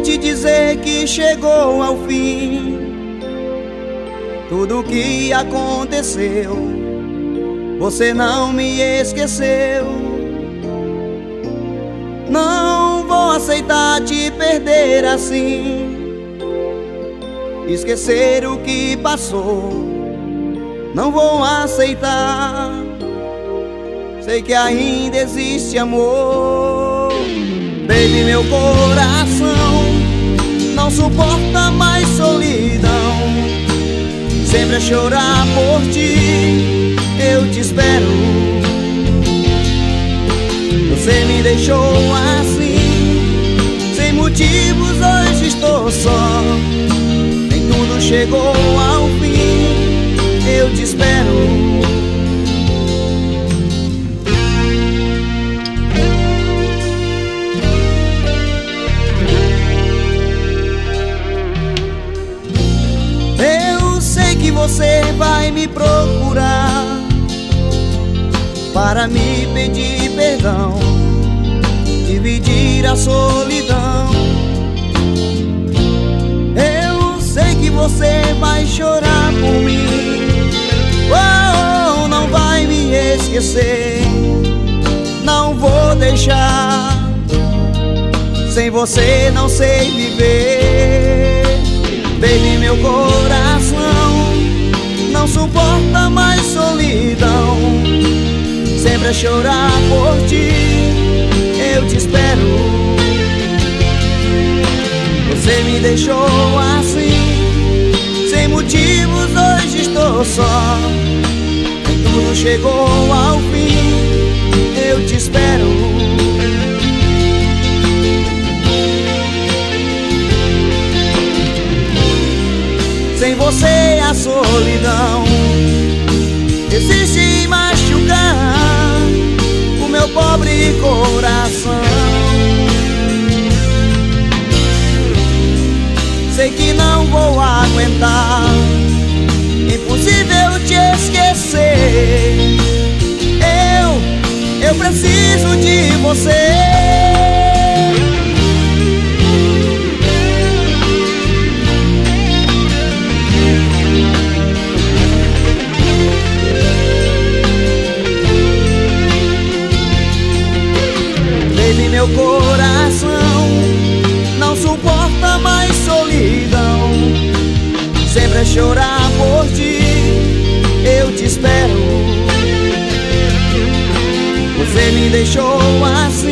te dizer que chegou ao fim tudo o que aconteceu. Você não me esqueceu. Não vou aceitar te perder assim, esquecer o que passou. Não vou aceitar. Sei que ainda existe amor. Baby, meu coração não suporta mais solidão. Sempre a chorar por ti, eu te espero. Você me deixou assim, sem motivos, hoje estou só. Nem tudo chegou ao fim, eu te espero. Você vai me procurar para me pedir perdão, dividir a solidão. Eu sei que você vai chorar por mim. Oh, não vai me esquecer. Não vou deixar. Sem você não sei viver. Baby, meu coração não suporta mais solidão. Sempre a chorar por ti, eu te espero. Você me deixou assim, sem motivos, hoje estou só. E tudo chegou ao fim, eu te espero. Sem você a solidão existe machucar o meu pobre coração. Sei que não vou aguentar, impossível te esquecer. Eu preciso de você. Meu coração não suporta mais solidão. Sempre a chorar por ti, eu te espero. Você me deixou assim,